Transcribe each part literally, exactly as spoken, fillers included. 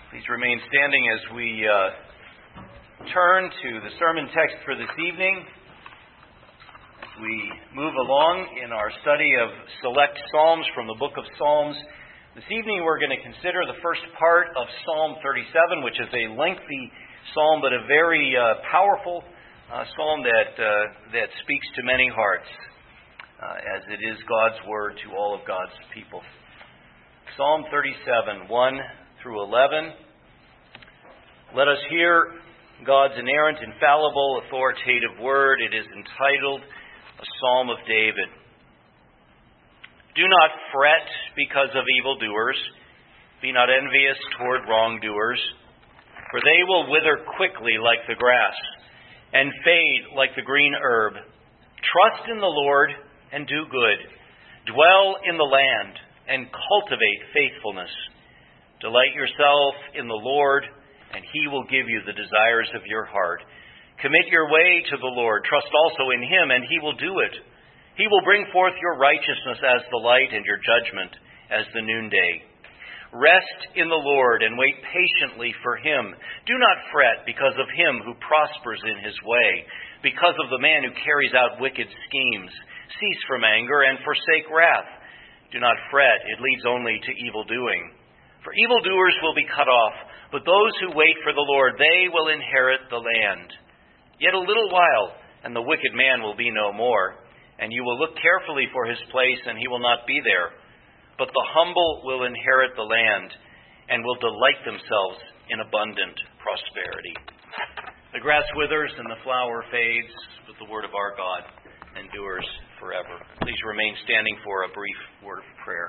Please remain standing as we uh, turn to the sermon text for this evening. As we move along in our study of select Psalms from the book of Psalms, this evening we're going to consider the first part of Psalm thirty-seven, which is a lengthy psalm but a very uh, powerful uh, psalm that, uh, that speaks to many hearts, uh, as it is God's word to all of God's people. Psalm thirty-seven, one through eleven. Let us hear God's inerrant, infallible, authoritative word. It is entitled A Psalm of David. Do not fret because of evildoers. Be not envious toward wrongdoers, for they will wither quickly like the grass, and fade like the green herb. Trust in the Lord and do good. Dwell in the land and cultivate faithfulness. Delight yourself in the Lord, and He will give you the desires of your heart. Commit your way to the Lord. Trust also in Him, and He will do it. He will bring forth your righteousness as the light and your judgment as the noonday. Rest in the Lord and wait patiently for Him. Do not fret because of him who prospers in his way, because of the man who carries out wicked schemes. Cease from anger and forsake wrath. Do not fret, it leads only to evil doing. For evildoers will be cut off, but those who wait for the Lord, they will inherit the land. Yet a little while, and the wicked man will be no more, and you will look carefully for his place, and he will not be there. But the humble will inherit the land, and will delight themselves in abundant prosperity. The grass withers and the flower fades, but the word of our God endures forever. Please remain standing for a brief word of prayer.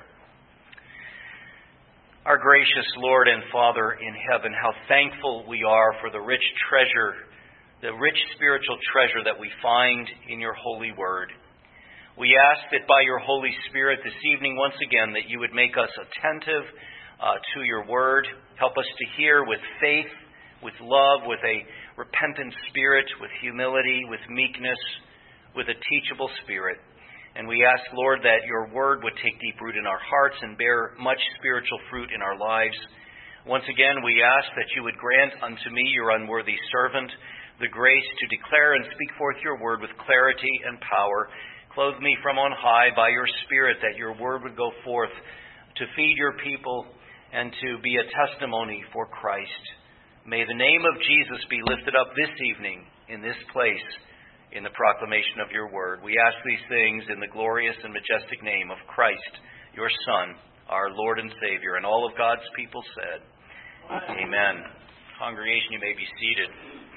Our gracious Lord and Father in heaven, how thankful we are for the rich treasure, the rich spiritual treasure that we find in your holy word. We ask that by your Holy Spirit this evening, once again, that you would make us attentive uh, to your word. Help us to hear with faith, with love, with a repentant spirit, with humility, with meekness, with a teachable spirit. And we ask, Lord, that your word would take deep root in our hearts and bear much spiritual fruit in our lives. Once again, we ask that you would grant unto me, your unworthy servant, the grace to declare and speak forth your word with clarity and power. Clothe me from on high by your Spirit, that your word would go forth to feed your people and to be a testimony for Christ. May the name of Jesus be lifted up this evening in this place, in the proclamation of your word. We ask these things in the glorious and majestic name of Christ, your Son, our Lord and Savior. And all of God's people said, Amen. Amen. Congregation, you may be seated.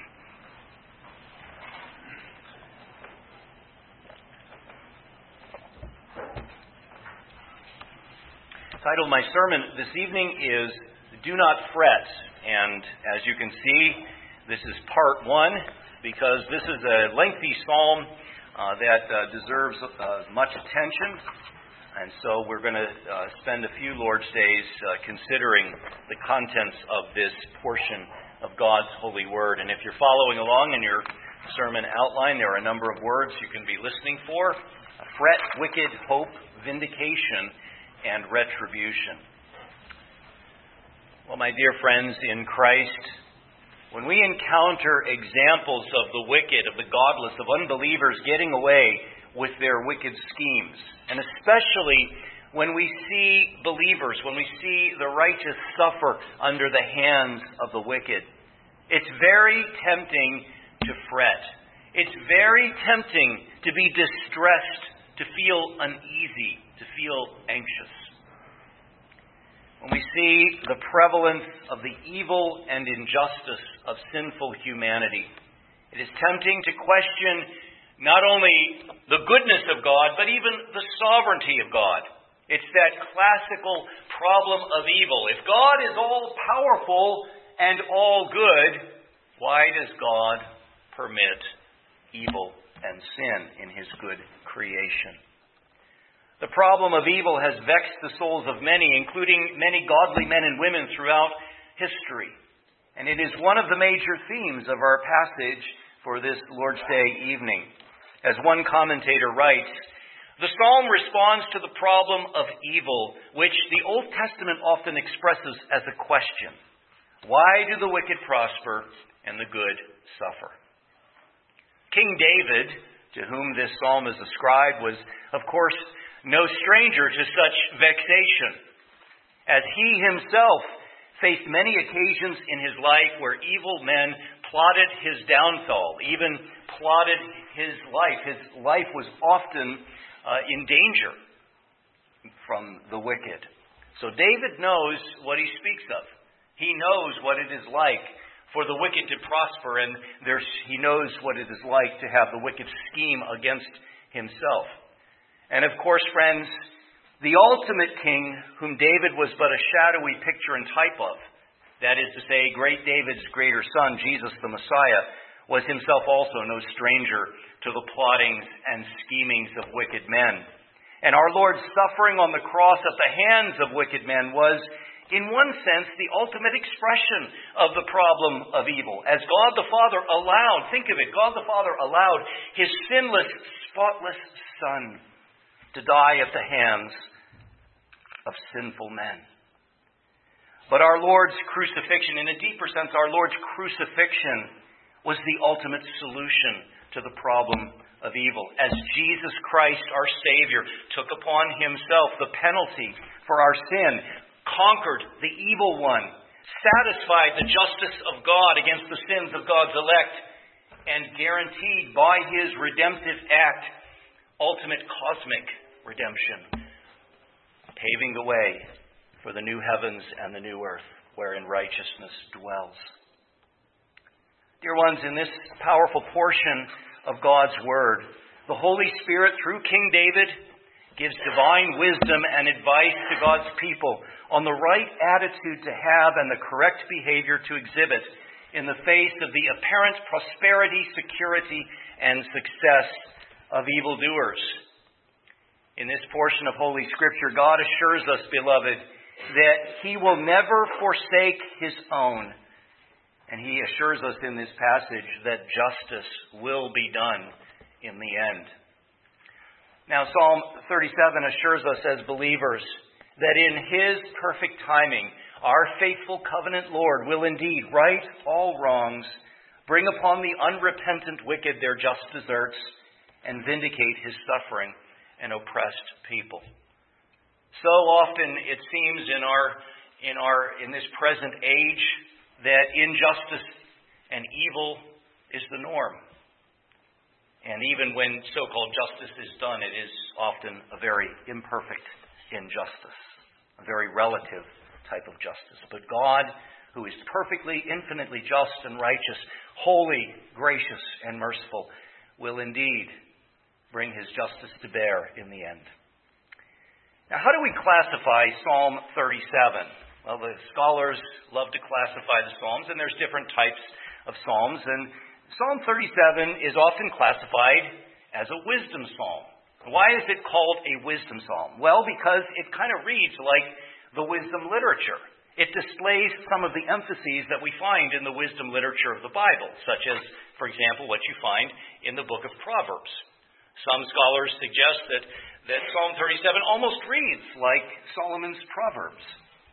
The title of my sermon this evening is Do Not Fret. And as you can see, this is part one, because this is a lengthy psalm uh, that uh, deserves uh, much attention. And so we're going to uh, spend a few Lord's Days uh, considering the contents of this portion of God's holy word. And if you're following along in your sermon outline, there are a number of words you can be listening for: fret, wicked, hope, vindication, and retribution. Well, my dear friends in Christ, when we encounter examples of the wicked, of the godless, of unbelievers getting away with their wicked schemes, and especially when we see believers, when we see the righteous suffer under the hands of the wicked, it's very tempting to fret. It's very tempting to be distressed, to feel uneasy, to feel anxious. When we see the prevalence of the evil and injustice of sinful humanity, it is tempting to question not only the goodness of God, but even the sovereignty of God. It's that classical problem of evil. If God is all powerful and all good, why does God permit evil and sin in His good creation? The problem of evil has vexed the souls of many, including many godly men and women throughout history. And it is one of the major themes of our passage for this Lord's Day evening. As one commentator writes, the psalm responds to the problem of evil, which the Old Testament often expresses as a question. Why do the wicked prosper and the good suffer? King David, to whom this psalm is ascribed, was, of course, no stranger to such vexation, as he himself faced many occasions in his life where evil men plotted his downfall, even plotted his life. His life was often uh, in danger from the wicked. So David knows what he speaks of. He knows what it is like for the wicked to prosper, and there's, he knows what it is like to have the wicked scheme against himself. And of course, friends, the ultimate king, whom David was but a shadowy picture and type of, that is to say, great David's greater son, Jesus the Messiah, was himself also no stranger to the plottings and schemings of wicked men. And our Lord's suffering on the cross at the hands of wicked men was, in one sense, the ultimate expression of the problem of evil. As God the Father allowed, think of it, God the Father allowed his sinless, spotless Son to die at the hands of sinful men. But our Lord's crucifixion, in a deeper sense, our Lord's crucifixion was the ultimate solution to the problem of evil. As Jesus Christ, our Savior, took upon himself the penalty for our sin, conquered the evil one, satisfied the justice of God against the sins of God's elect, and guaranteed by his redemptive act ultimate cosmic redemption, paving the way for the new heavens and the new earth wherein righteousness dwells. Dear ones, in this powerful portion of God's Word, the Holy Spirit, through King David, gives divine wisdom and advice to God's people on the right attitude to have and the correct behavior to exhibit in the face of the apparent prosperity, security, and success of evildoers. In this portion of Holy Scripture, God assures us, beloved, that he will never forsake his own. And he assures us in this passage that justice will be done in the end. Now, Psalm thirty-seven assures us as believers that in his perfect timing, our faithful covenant Lord will indeed right all wrongs, bring upon the unrepentant wicked their just deserts, and vindicate his suffering and oppressed people. So often it seems in our in our in this present age that injustice and evil is the norm. And even when so-called justice is done, it is often a very imperfect injustice, a very relative type of justice. But God, who is perfectly, infinitely just and righteous, holy, gracious, and merciful, will indeed bring his justice to bear in the end. Now, how do we classify Psalm thirty-seven? Well, the scholars love to classify the Psalms, and there's different types of Psalms. And Psalm thirty-seven is often classified as a wisdom psalm. Why is it called a wisdom psalm? Well, because it kind of reads like the wisdom literature. It displays some of the emphases that we find in the wisdom literature of the Bible, such as, for example, what you find in the book of Proverbs. Some scholars suggest that, that Psalm thirty-seven almost reads like Solomon's Proverbs.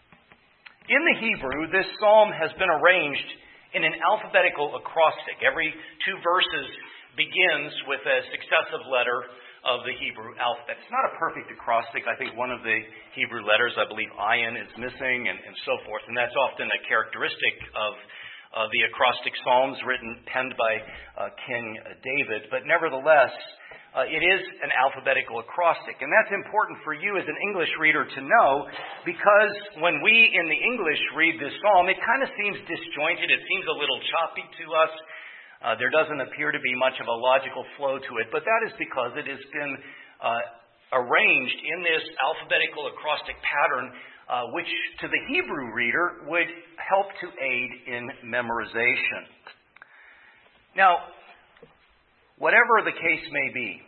In the Hebrew, this psalm has been arranged in an alphabetical acrostic. Every two verses begins with a successive letter of the Hebrew alphabet. It's not a perfect acrostic. I think one of the Hebrew letters, I believe ayin, is missing, and, and so forth. And that's often a characteristic of uh, the acrostic psalms written, penned by uh, King David. But nevertheless, Uh, it is an alphabetical acrostic. And that's important for you as an English reader to know, because when we in the English read this psalm, it kind of seems disjointed. It seems a little choppy to us. Uh, there doesn't appear to be much of a logical flow to it. But that is because it has been uh, arranged in this alphabetical acrostic pattern, uh, which to the Hebrew reader would help to aid in memorization. Now, whatever the case may be,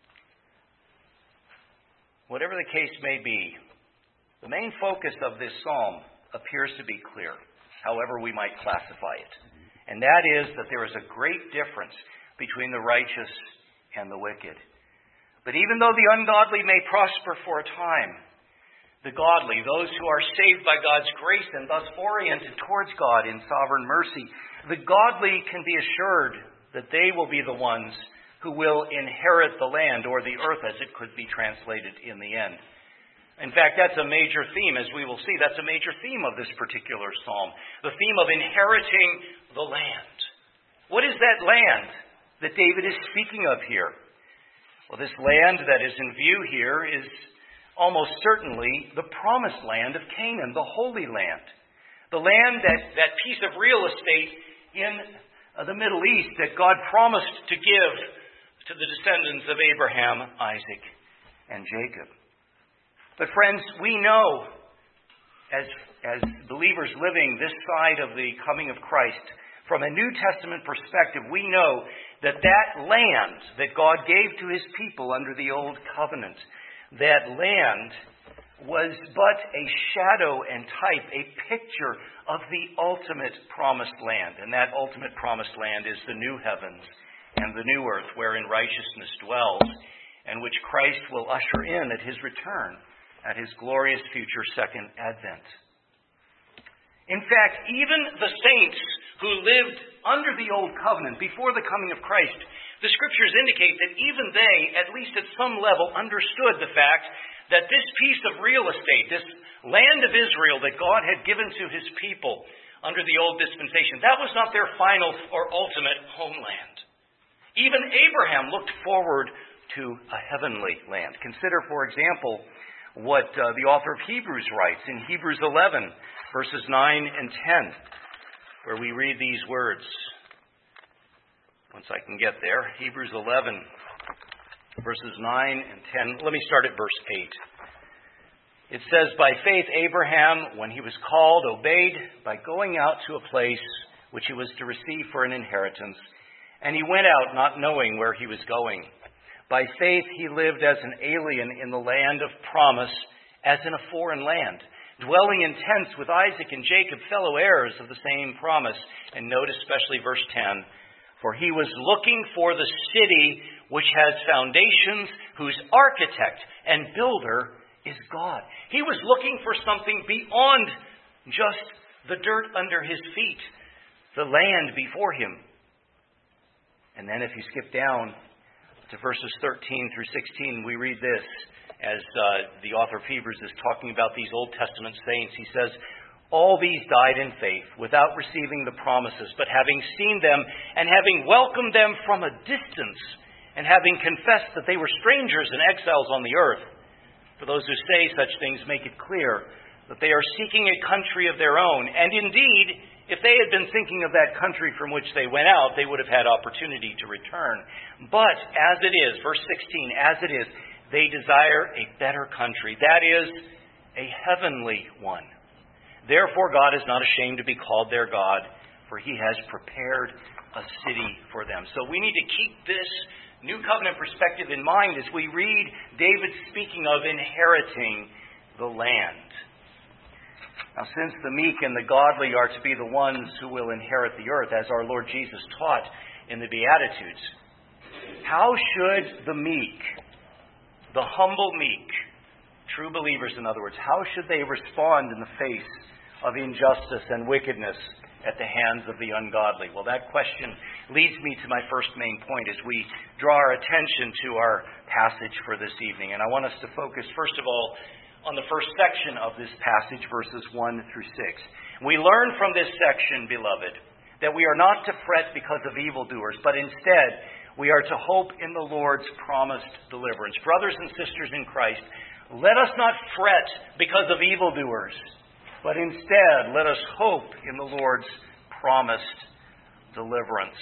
whatever the case may be, the main focus of this psalm appears to be clear, however we might classify it. And that is that there is a great difference between the righteous and the wicked. But even though the ungodly may prosper for a time, the godly, those who are saved by God's grace and thus oriented towards God in sovereign mercy. The godly can be assured that they will be the ones who will inherit the land, or the earth as it could be translated in the end. In fact, that's a major theme, as we will see. That's a major theme of this particular psalm. The theme of inheriting the land. What is that land that David is speaking of here? Well, this land that is in view here is almost certainly the promised land of Canaan, the Holy Land. The land, that, that piece of real estate in the Middle East that God promised to give to the descendants of Abraham, Isaac, and Jacob. But friends, we know, as, as believers living this side of the coming of Christ, from a New Testament perspective, we know that that land that God gave to His people under the Old Covenant, that land was but a shadow and type, a picture of the ultimate promised land. And that ultimate promised land is the new heavens and the new earth, wherein righteousness dwells, and which Christ will usher in at His return, at His glorious future second advent. In fact, even the saints who lived under the Old Covenant before the coming of Christ, the Scriptures indicate that even they, at least at some level, understood the fact that this piece of real estate, this land of Israel that God had given to His people under the Old Dispensation, that was not their final or ultimate homeland. Even Abraham looked forward to a heavenly land. Consider, for example, what uh, the author of Hebrews writes in Hebrews eleven, verses nine and ten, where we read these words. Once I can get there, Hebrews eleven, verses nine and ten. Let me start at verse eight. It says, "By faith Abraham, when he was called, obeyed by going out to a place which he was to receive for an inheritance. And he went out not knowing where he was going. By faith he lived as an alien in the land of promise, as in a foreign land, dwelling in tents with Isaac and Jacob, fellow heirs of the same promise." And note especially verse ten. "For he was looking for the city which has foundations, whose architect and builder is God." He was looking for something beyond just the dirt under his feet, the land before him. And then if you skip down to verses thirteen through sixteen, we read this, as uh, the author of Hebrews is talking about these Old Testament saints. He says, "All these died in faith, without receiving the promises, but having seen them, and having welcomed them from a distance, and having confessed that they were strangers and exiles on the earth. For those who say such things make it clear that they are seeking a country of their own. And indeed, if they had been thinking of that country from which they went out, they would have had opportunity to return. But as it is," verse sixteen, "as it is, they desire a better country, that is, a heavenly one. Therefore God is not ashamed to be called their God, for He has prepared a city for them." So we need to keep this New Covenant perspective in mind as we read David speaking of inheriting the land. Now, since the meek and the godly are to be the ones who will inherit the earth, as our Lord Jesus taught in the Beatitudes, how should the meek, the humble meek, true believers in other words, how should they respond in the face of injustice and wickedness at the hands of the ungodly? Well, that question leads me to my first main point as we draw our attention to our passage for this evening. And I want us to focus, first of all, on the first section of this passage, verses one through six. We learn from this section, beloved, that we are not to fret because of evildoers, but instead we are to hope in the Lord's promised deliverance. Brothers and sisters in Christ, let us not fret because of evildoers, but instead let us hope in the Lord's promised deliverance.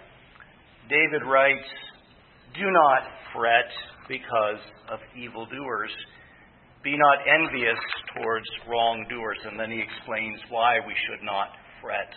David writes, "Do not fret because of evildoers. Be not envious towards wrongdoers." And then he explains why we should not fret.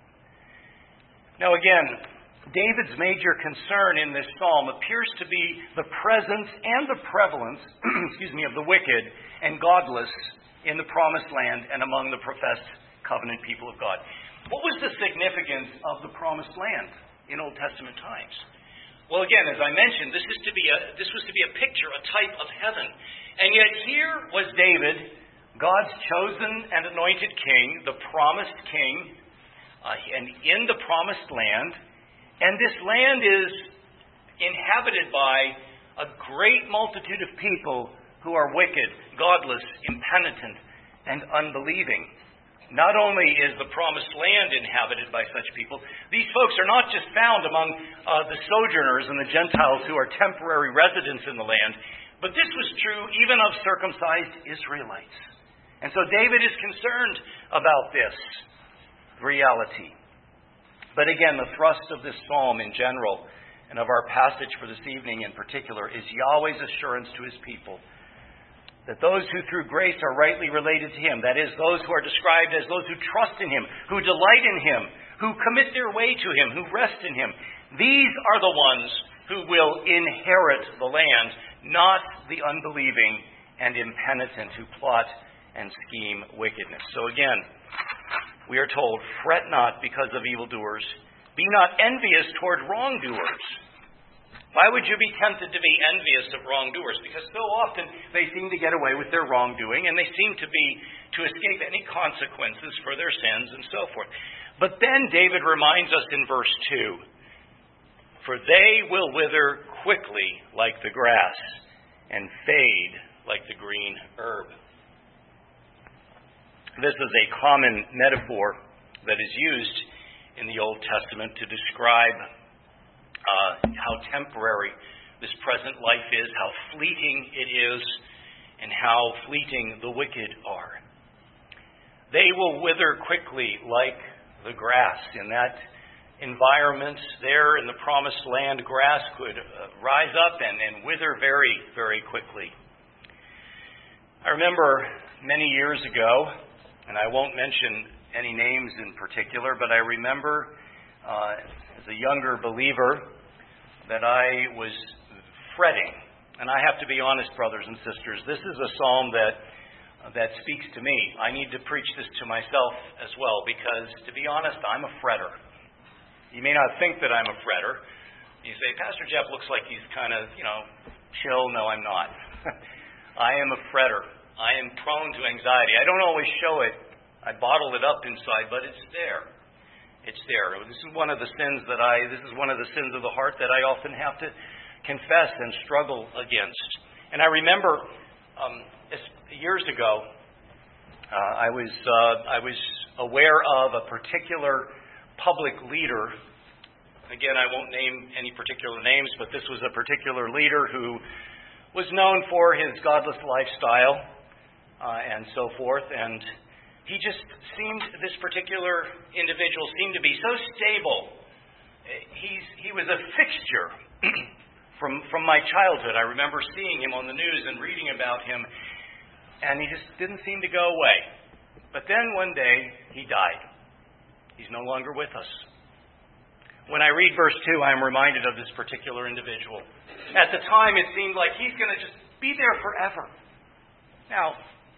Now again, David's major concern in this psalm appears to be the presence and the prevalence excuse me, of the wicked and godless in the promised land and among the professed covenant people of God. What was the significance of the promised land in Old Testament times? Well, again, as I mentioned, this is to be a this was to be a picture, a type of heaven. And yet here was David God's chosen and anointed king, the promised king, uh, and in the promised land. And this land is inhabited by a great multitude of people who are wicked, godless, impenitent, and unbelieving. Not only is the promised land inhabited by such people, these folks are not just found among uh, the sojourners and the Gentiles who are temporary residents in the land, but this was true even of circumcised Israelites. And so David is concerned about this reality. But again, the thrust of this psalm in general, and of our passage for this evening in particular, is Yahweh's assurance to his people that those who through grace are rightly related to him, that is, those who are described as those who trust in him, who delight in him, who commit their way to him, who rest in him, these are the ones who will inherit the land, not the unbelieving and impenitent who plot and scheme wickedness. So again, we are told, fret not because of evildoers, be not envious toward wrongdoers. Why would you be tempted to be envious of wrongdoers? Because so often they seem to get away with their wrongdoing, and they seem to be to escape any consequences for their sins and so forth. But then David reminds us in verse two, for they will wither quickly like the grass and fade like the green herb. This is a common metaphor that is used in the Old Testament to describe Uh, how temporary this present life is, how fleeting it is, and how fleeting the wicked are. They will wither quickly like the grass. In that environment there in the promised land, grass could uh, rise up and, and wither very, very quickly. I remember many years ago, and I won't mention any names in particular, but I remember uh, as a younger believer that I was fretting. And I have to be honest, brothers and sisters, this is a psalm that uh, that speaks to me. I need to preach this to myself as well, because to be honest, I'm a fretter. You may not think that I'm a fretter. You say, Pastor Jeff looks like he's kind of, you know, chill. No, I'm not. I am a fretter. I am prone to anxiety. I don't always show it. I bottle it up inside, but it's there. It's there. This is one of the sins that I, this is one of the sins of the heart that I often have to confess and struggle against. And I remember um, years ago, uh, I was uh, I was aware of a particular public leader. Again, I won't name any particular names, but this was a particular leader who was known for his godless lifestyle uh, and so forth. And he just seemed, this particular individual seemed to be so stable. He's, he was a fixture from, from my childhood. I remember seeing him on the news and reading about him, and he just didn't seem to go away. But then one day, he died. He's no longer with us. When I read verse two, I'm reminded of this particular individual. At the time, it seemed like he's going to just be there forever. Now,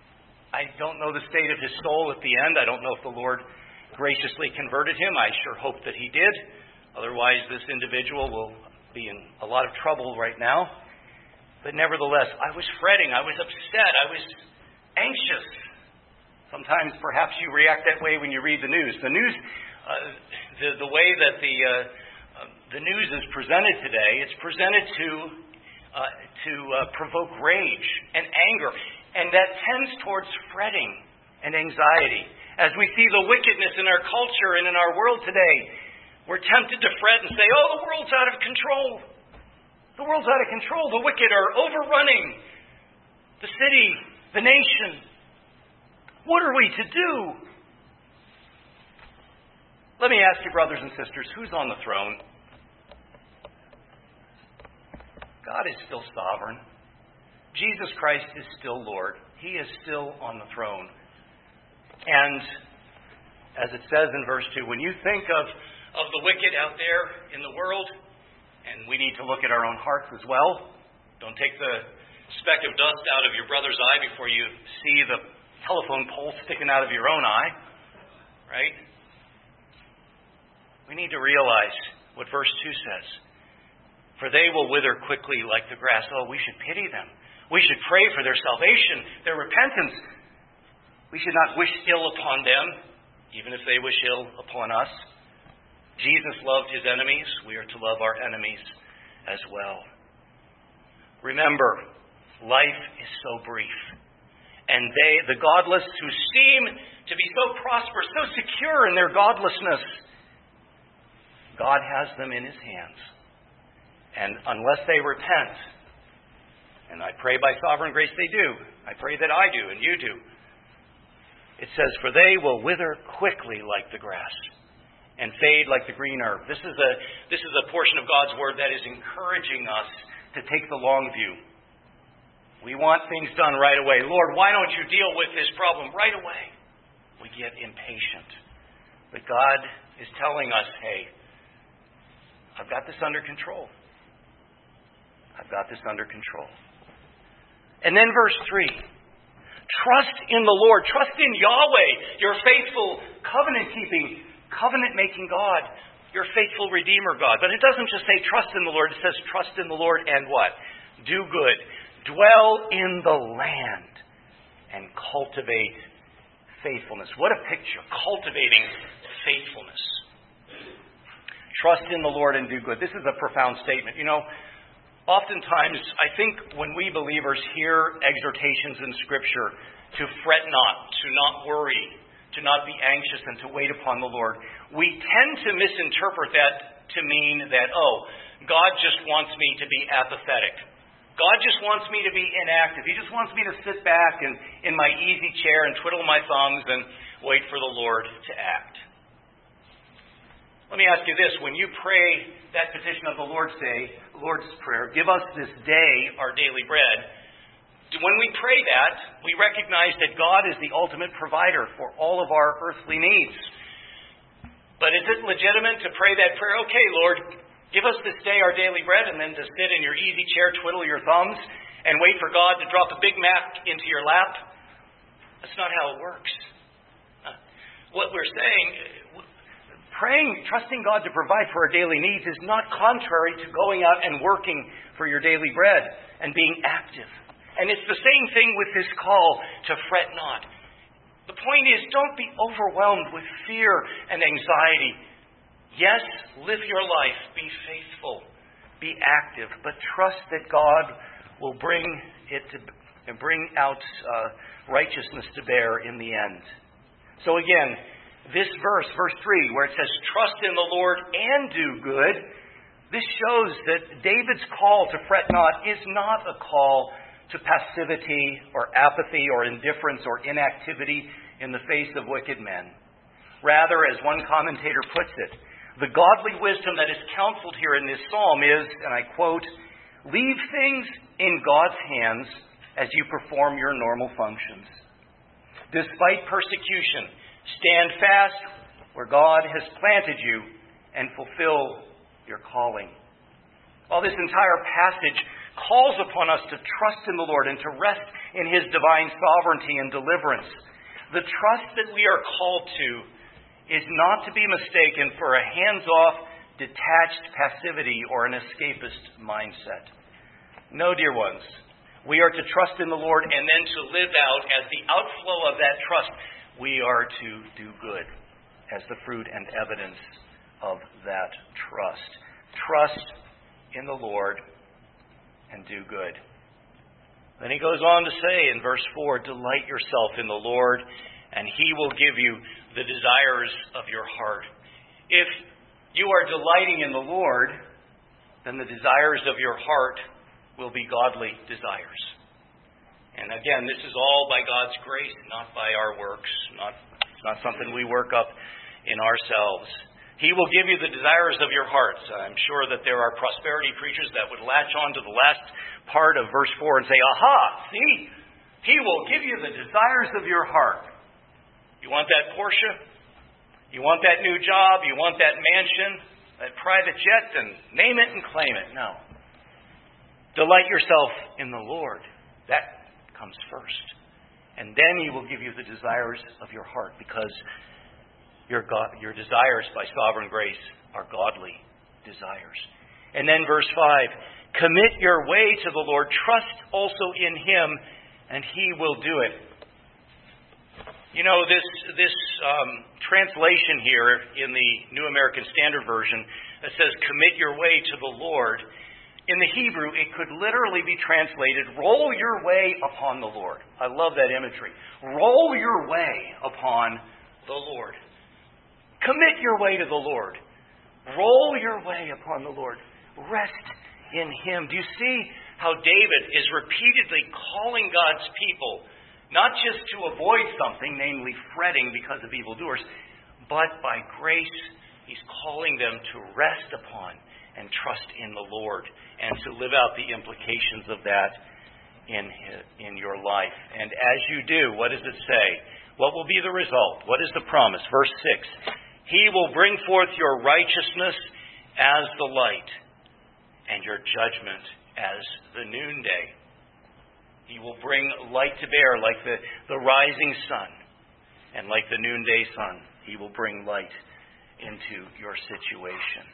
I don't know the state of his soul at the end. I don't know if the Lord graciously converted him. I sure hope that he did. Otherwise, this individual will be in a lot of trouble right now. But nevertheless, I was fretting. I was upset. I was anxious. Sometimes perhaps you react that way when you read the news. The news, uh, the, the way that the, uh, uh, the news is presented today, it's presented to, uh, to uh, provoke rage and anger. And that tends towards fretting and anxiety. As we see the wickedness in our culture and in our world today, we're tempted to fret and say, oh, the world's out of control. The world's out of control. The wicked are overrunning the city, the nation. What are we to do? Let me ask you, brothers and sisters, who's on the throne? God is still sovereign. Jesus Christ is still Lord. He is still on the throne. And as it says in verse two, when you think of, of the wicked out there in the world, and we need to look at our own hearts as well. Don't take the speck of dust out of your brother's eye before you see the telephone pole sticking out of your own eye. Right? We need to realize what verse two says. For they will wither quickly like the grass. Oh, we should pity them. We should pray for their salvation, their repentance. We should not wish ill upon them, even if they wish ill upon us. Jesus loved his enemies. We are to love our enemies as well. Remember, life is so brief. And they, the godless who seem to be so prosperous, so secure in their godlessness, God has them in his hands. And unless they repent, and I pray by sovereign grace they do, I pray that I do and you do, it says, for they will wither quickly like the grass and fade like the green herb. This is a, this is a portion of God's word that is encouraging us to take the long view. We want things done right away. Lord, why don't you deal with this problem right away? We get impatient. But God is telling us, hey, I've got this under control. I've got this under control. And then verse three. Trust in the Lord. Trust in Yahweh, your faithful, covenant-keeping, covenant-making God, your faithful Redeemer God. But it doesn't just say trust in the Lord. It says trust in the Lord and what? Do good. Dwell in the land and cultivate faithfulness. What a picture. Cultivating faithfulness. Trust in the Lord and do good. This is a profound statement. You know, oftentimes, I think when we believers hear exhortations in Scripture to fret not, to not worry, to not be anxious, and to wait upon the Lord, we tend to misinterpret that to mean that, oh, God just wants me to be apathetic. God just wants me to be inactive. He just wants me to sit back and in my easy chair and twiddle my thumbs and wait for the Lord to act. Let me ask you this. When you pray that petition of the Lord's Day, Lord's Prayer, give us this day our daily bread, when we pray that, we recognize that God is the ultimate provider for all of our earthly needs. But is it legitimate to pray that prayer, okay, Lord, give us this day our daily bread, and then to sit in your easy chair, twiddle your thumbs, and wait for God to drop a Big Mac into your lap? That's not how it works. What we're saying, praying, trusting God to provide for our daily needs is not contrary to going out and working for your daily bread and being active. And it's the same thing with this call to fret not. The point is, don't be overwhelmed with fear and anxiety. Yes, live your life. Be faithful. Be active. But trust that God will bring it to and bring out uh, righteousness to bear in the end. So again, this verse, verse three, where it says, trust in the Lord and do good, this shows that David's call to fret not is not a call to passivity or apathy or indifference or inactivity in the face of wicked men. Rather, as one commentator puts it, the godly wisdom that is counseled here in this psalm is, and I quote, leave things in God's hands as you perform your normal functions. Despite persecution, stand fast where God has planted you and fulfill your calling. While this entire passage calls upon us to trust in the Lord and to rest in His divine sovereignty and deliverance, the trust that we are called to is not to be mistaken for a hands-off, detached passivity or an escapist mindset. No, dear ones, we are to trust in the Lord and then to live out, as the outflow of that trust, we are to do good as the fruit and evidence of that trust. Trust in the Lord and do good. Then he goes on to say in verse four, delight yourself in the Lord, and He will give you the desires of your heart. If you are delighting in the Lord, then the desires of your heart will be godly desires. And again, this is all by God's grace, not by our works. Not, it's not something we work up in ourselves. He will give you the desires of your hearts. I'm sure that there are prosperity preachers that would latch on to the last part of verse four and say, aha, see, He will give you the desires of your heart. You want that Porsche? You want that new job? You want that mansion? That private jet? Then name it and claim it. No. Delight yourself in the Lord. That comes first. And then He will give you the desires of your heart, because Your, God, your desires by sovereign grace are godly desires. And then verse five, commit your way to the Lord, trust also in Him, and He will do it. You know, this this um, translation here in the New American Standard Version that says, commit your way to the Lord, in the Hebrew, it could literally be translated, roll your way upon the Lord. I love that imagery. Roll your way upon the Lord. Commit your way to the Lord. Roll your way upon the Lord. Rest in Him. Do you see how David is repeatedly calling God's people not just to avoid something, namely fretting because of evildoers, but by grace, He's calling them to rest upon and trust in the Lord and to live out the implications of that in, in your life. And as you do, what does it say? What will be the result? What is the promise? Verse six, He will bring forth your righteousness as the light and your judgment as the noonday. He will bring light to bear like the, the rising sun. And like the noonday sun, He will bring light into your situation.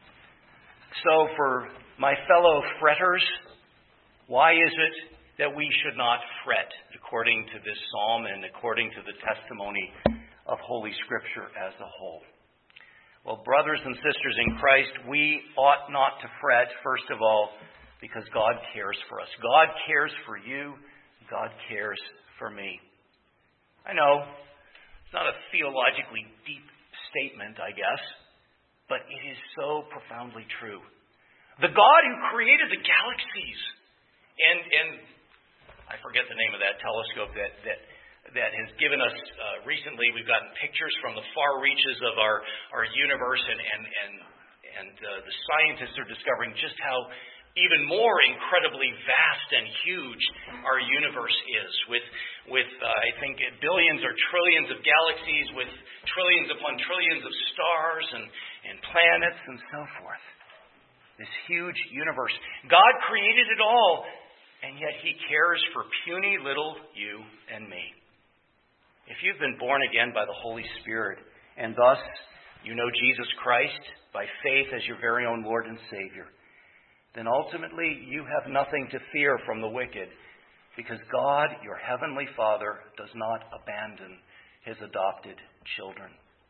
So for my fellow fretters, why is it that we should not fret according to this psalm and according to the testimony of Holy Scripture as a whole? Well, brothers and sisters in Christ, we ought not to fret, first of all, because God cares for us. God cares for you. God cares for me. I know it's not a theologically deep statement, I guess, but it is so profoundly true. The God who created the galaxies, and and I forget the name of that telescope that that, that has given us uh, recently. We've gotten pictures from the far reaches of our our universe, and and and and uh, the scientists are discovering just how even more incredibly vast and huge our universe is, with, with uh, I think, billions or trillions of galaxies, with trillions upon trillions of stars and, and planets and so forth. This huge universe. God created it all, and yet He cares for puny little you and me. If you've been born again by the Holy Spirit, and thus you know Jesus Christ by faith as your very own Lord and Savior, then ultimately you have nothing to fear from the wicked, because God, your heavenly Father, does not abandon His adopted children.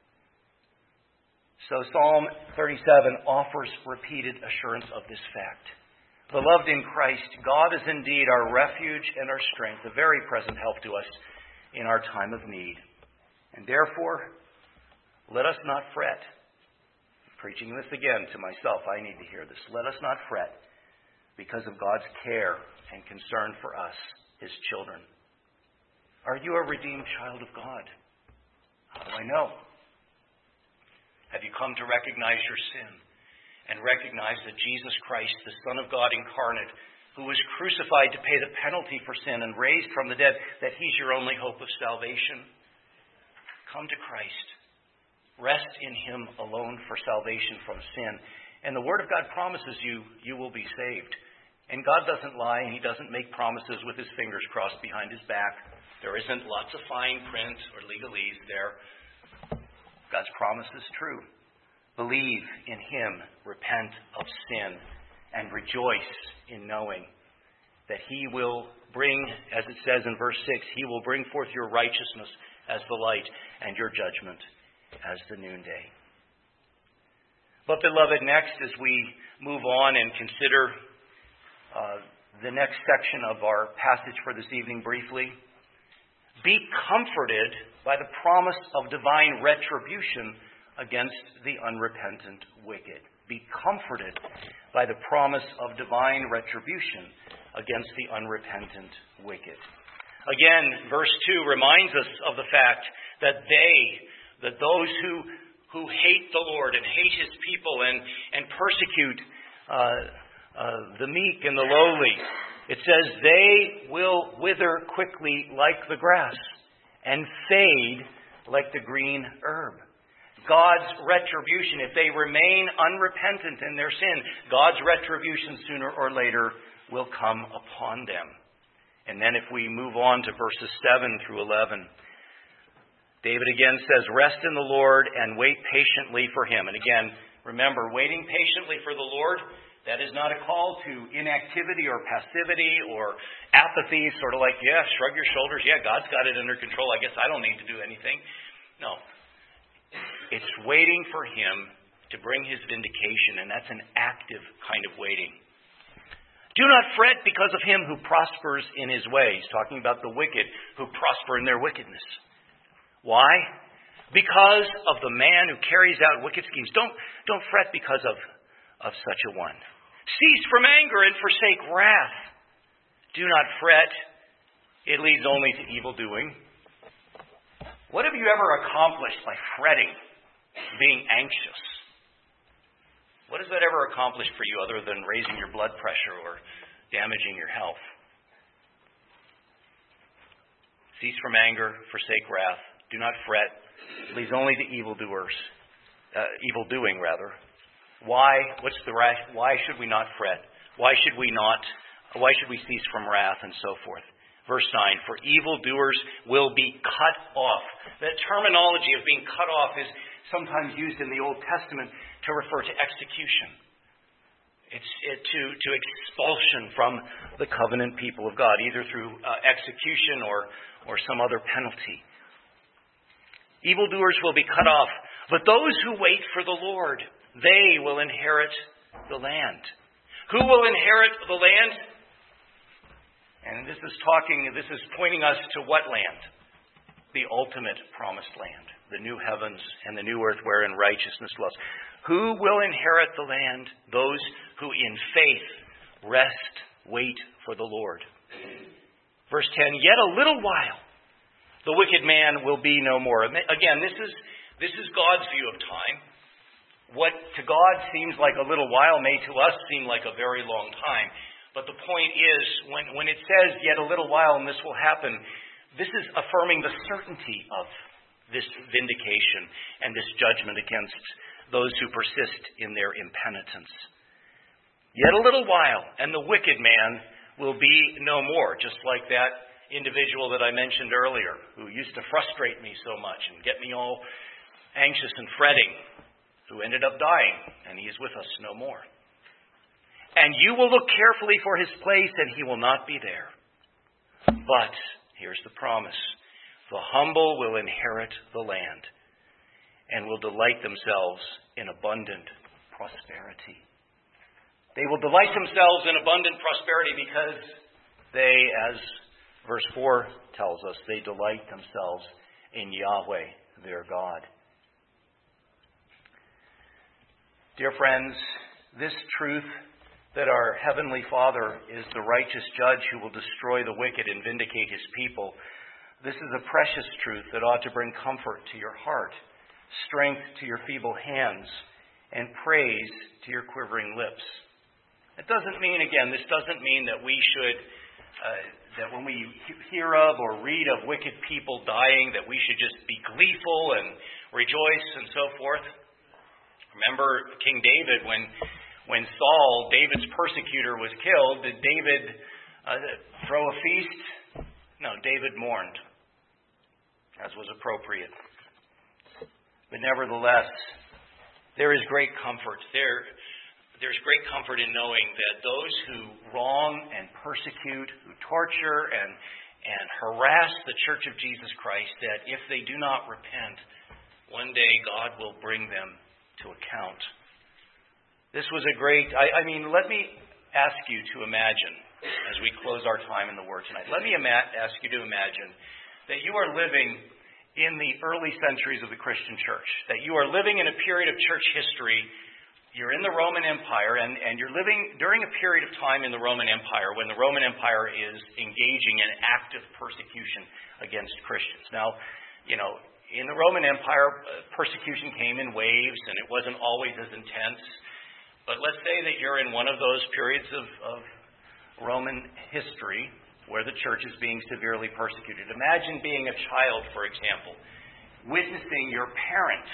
So Psalm thirty-seven offers repeated assurance of this fact. Beloved in Christ, God is indeed our refuge and our strength, a very present help to us in our time of need. And therefore, let us not fret. Preaching this again to myself, I need to hear this. Let us not fret because of God's care and concern for us, His children. Are you a redeemed child of God? How do I know? Have you come to recognize your sin and recognize that Jesus Christ, the Son of God incarnate, who was crucified to pay the penalty for sin and raised from the dead, that He's your only hope of salvation? Come to Christ. Rest in Him alone for salvation from sin. And the Word of God promises you, you will be saved. And God doesn't lie, and He doesn't make promises with His fingers crossed behind His back. There isn't lots of fine print or legalese there. God's promise is true. Believe in Him, repent of sin, and rejoice in knowing that He will bring, as it says in verse six, He will bring forth your righteousness as the light and your judgment as the noonday. But beloved, next as we move on and consider uh, the next section of our passage for this evening briefly, be comforted by the promise of divine retribution against the unrepentant wicked. Be comforted by the promise of divine retribution against the unrepentant wicked. Again, verse two reminds us of the fact that they that those who, who hate the Lord and hate His people and, and persecute uh, uh, the meek and the lowly, it says they will wither quickly like the grass and fade like the green herb. God's retribution, if they remain unrepentant in their sin, God's retribution sooner or later will come upon them. And then if we move on to verses seven through eleven, David again says, rest in the Lord and wait patiently for Him. And again, remember, waiting patiently for the Lord That is not a call to inactivity or passivity or apathy, sort of like, yeah, shrug your shoulders. Yeah, God's got it under control. I guess I don't need to do anything. No. It's waiting for Him to bring His vindication, and that's an active kind of waiting. Do not fret because of him who prospers in his ways. Talking about the wicked who prosper in their wickedness. Why? Because of the man who carries out wicked schemes. Don't, don't fret because of, of such a one. Cease from anger and forsake wrath. Do not fret. It leads only to evil doing. What have you ever accomplished by fretting, being anxious? What has that ever accomplished for you other than raising your blood pressure or damaging your health? Cease from anger, forsake wrath. Do not fret. It leads only to evildoers, uh, evil doing rather. Why? What's the ra- Why should we not fret? Why should we not? Why should we cease from wrath and so forth? Verse nine, for evildoers will be cut off. That terminology of being cut off is sometimes used in the Old Testament to refer to execution. It's it, to, to expulsion from the covenant people of God, either through uh, execution or, or some other penalty. Evildoers will be cut off, but those who wait for the Lord, they will inherit the land. Who will inherit the land? And this is talking, this is pointing us to what land? The ultimate promised land, the new heavens and the new earth wherein righteousness dwells. Who will inherit the land? Those who in faith rest, wait for the Lord. Verse ten, yet a little while, the wicked man will be no more. Again, this is this is God's view of time. What to God seems like a little while may to us seem like a very long time. But the point is, when, when it says, yet a little while and this will happen, this is affirming the certainty of this vindication and this judgment against those who persist in their impenitence. Yet a little while, and the wicked man will be no more, just like that individual that I mentioned earlier, who used to frustrate me so much and get me all anxious and fretting, who ended up dying, and he is with us no more. And you will look carefully for his place, and he will not be there. But, here's the promise, the humble will inherit the land and will delight themselves in abundant prosperity. They will delight themselves in abundant prosperity because they, as verse four tells us, they delight themselves in Yahweh, their God. Dear friends, this truth that our Heavenly Father is the righteous judge who will destroy the wicked and vindicate his people, this is a precious truth that ought to bring comfort to your heart, strength to your feeble hands, and praise to your quivering lips. It doesn't mean, again, this doesn't mean that we should, uh, that when we hear of or read of wicked people dying, that we should just be gleeful and rejoice and so forth. Remember King David, when when Saul, David's persecutor, was killed, did David uh, throw a feast? No, David mourned, as was appropriate. But nevertheless, there is great comfort. There, there's great comfort in knowing that those who wrong and persecute, who torture and, and harass the Church of Jesus Christ, that if they do not repent, one day God will bring them to account. This was a great, I, I mean, let me ask you to imagine, as we close our time in the Word tonight, let me ima- ask you to imagine that you are living in the early centuries of the Christian church, that you are living in a period of church history. You're in the Roman Empire, and, and you're living during a period of time in the Roman Empire when the Roman Empire is engaging in active persecution against Christians. Now, you know, in the Roman Empire, persecution came in waves, and it wasn't always as intense. But let's say that you're in one of those periods of, of Roman history where the church is being severely persecuted. Imagine being a child, for example, witnessing your parents,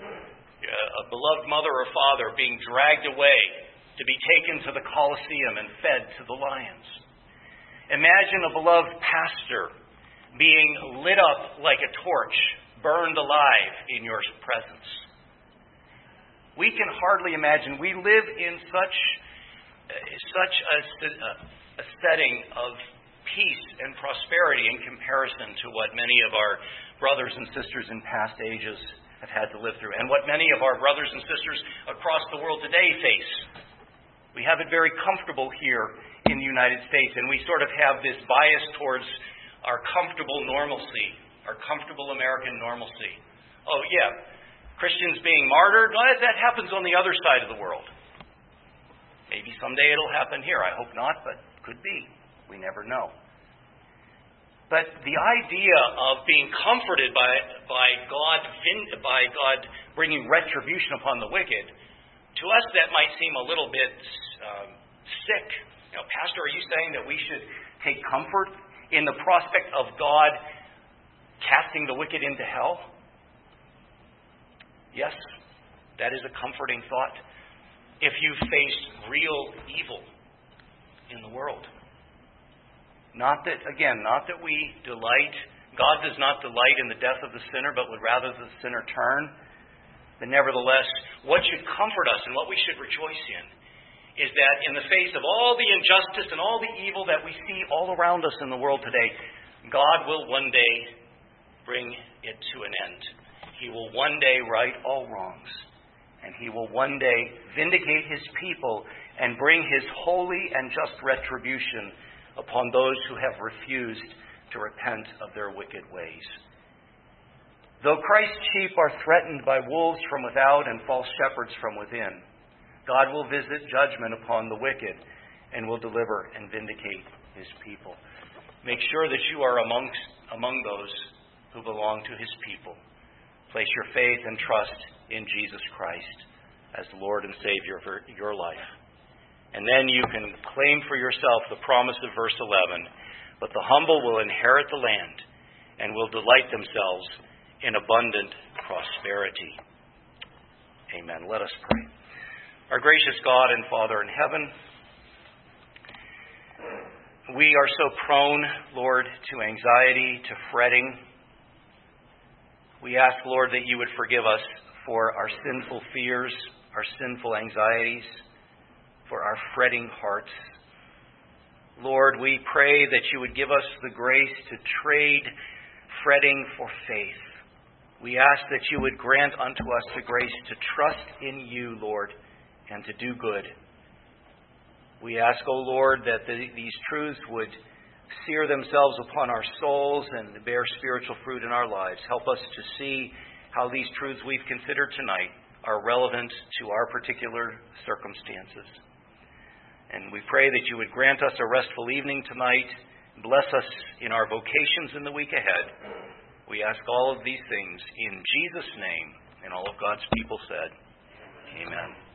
a beloved mother or father, being dragged away to be taken to the Colosseum and fed to the lions. Imagine a beloved pastor being lit up like a torch, burned alive in your presence. We can hardly imagine. We live in such such a, a setting of peace and prosperity in comparison to what many of our brothers and sisters in past ages have had to live through, and what many of our brothers and sisters across the world today face. We have it very comfortable here in the United States, and we sort of have this bias towards our comfortable normalcy, our comfortable American normalcy. Oh, yeah, Christians being martyred, well, that happens on the other side of the world. Maybe someday it'll happen here. I hope not, but could be. We never know. But the idea of being comforted by by God by God bringing retribution upon the wicked, to us that might seem a little bit um, sick. You know, Pastor, are you saying that we should take comfort in the prospect of God casting the wicked into hell? Yes, that is a comforting thought. If you face real evil in the world. Not that, again, not that we delight, God does not delight in the death of the sinner, but would rather the sinner turn. But nevertheless, what should comfort us and what we should rejoice in is that in the face of all the injustice and all the evil that we see all around us in the world today, God will one day bring it to an end. He will one day right all wrongs. And He will one day vindicate His people and bring His holy and just retribution upon those who have refused to repent of their wicked ways. Though Christ's sheep are threatened by wolves from without and false shepherds from within, God will visit judgment upon the wicked and will deliver and vindicate His people. Make sure that you are amongst, among those who belong to His people. Place your faith and trust in Jesus Christ as Lord and Savior for your life. And then you can claim for yourself the promise of verse eleven. But the humble will inherit the land and will delight themselves in abundant prosperity. Amen. Let us pray. Our gracious God and Father in heaven, we are so prone, Lord, to anxiety, to fretting. We ask, Lord, that you would forgive us for our sinful fears, our sinful anxieties, for our fretting hearts. Lord, we pray that you would give us the grace to trade fretting for faith. We ask that you would grant unto us the grace to trust in you, Lord, and to do good. We ask, O Lord, that the, these truths would sear themselves upon our souls and bear spiritual fruit in our lives. Help us to see how these truths we've considered tonight are relevant to our particular circumstances. And we pray that you would grant us a restful evening tonight. Bless us in our vocations in the week ahead. We ask all of these things in Jesus' name, and all of God's people said, Amen.